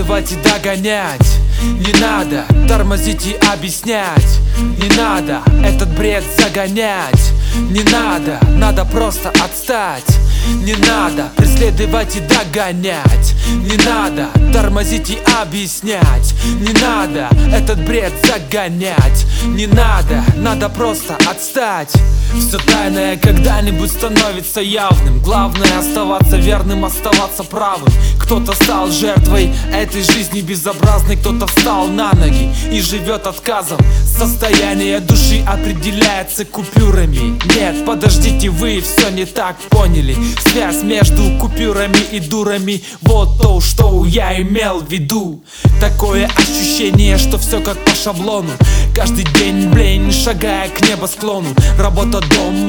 преследовать и догонять. Не надо тормозить и объяснять. Не надо этот бред загонять. Не надо, надо просто отстать. Не надо преследовать и догонять. Не надо тормозить и объяснять. Не надо этот бред загонять. Не надо, надо просто отстать. Все тайное когда-нибудь становится явным. Главное оставаться верным, оставаться правым. Кто-то стал жертвой этой жизни безобразной, кто-то встал на ноги и живет отказом. Состояние души определяется купюрами. Нет, подождите, вы все не так поняли. Связь между купюрами и дурами, вот то, что я имел в виду. Такое ощущение, что все как по шаблону. Каждый день, блин, шагая к небосклону. Работа,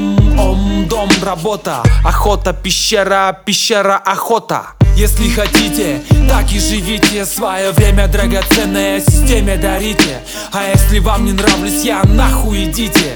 дом, дом, работа. Охота, пещера, пещера, охота. Если хотите, так и живите. Свое время драгоценное системе дарите. А если вам не нравлюсь я, нахуй идите.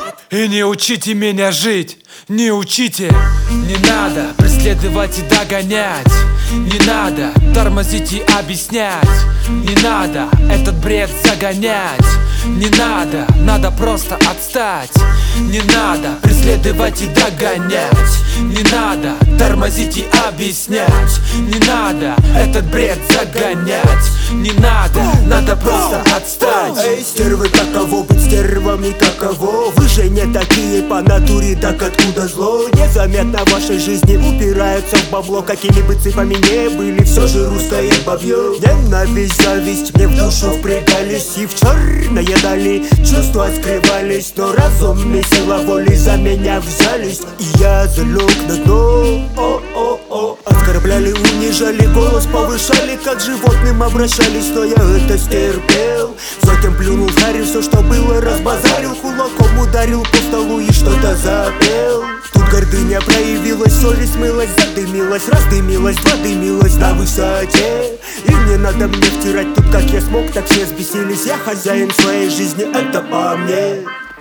И не учите меня жить, не учите. Не надо преследовать и догонять. Не надо тормозить и объяснять. Не надо этот бред загонять. Не надо, надо просто отстать. Не надо преследовать и догонять. Не надо тормозить и объяснять. Не надо этот бред загонять. Не надо, надо просто отстать. Эй, стервы, каково быть стервами, каково? Вы же не такие по натуре, так откуда зло? Незаметно в вашей жизни упираются в бабло. Какими бы цыпами не были, все же русское бабье. Ненависть, зависть мне в душу впрягались. И в черные дали чувства скрывались. Но разум и сила воли за меня взялись. И я залег на дно. О-о-о. Оскорбляли, унижали, голос повышали, как животным обращались. Но я это стерпел. Затем плюнул в харю, все, что было, разбазарил. Кулаком ударил по столу и что-то запел. Тут гордыня проявилась, совесть смылась, задымилась, раздымилась, подымилась на высоте. И не надо мне втирать тут, как я смог, так все взбесились. Я хозяин своей жизни, это по мне.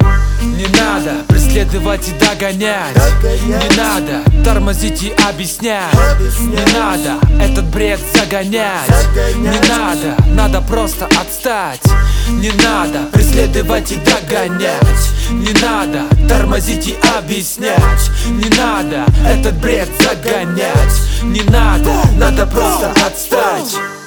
Не надо преследовать и догонять. Не надо тормозить и объяснять. Не надо этот бред загонять. Не надо, надо просто отстать. Не надо преследовать и догонять. Не надо тормозить и объяснять. Не надо этот бред загонять. Не надо, надо просто отстать.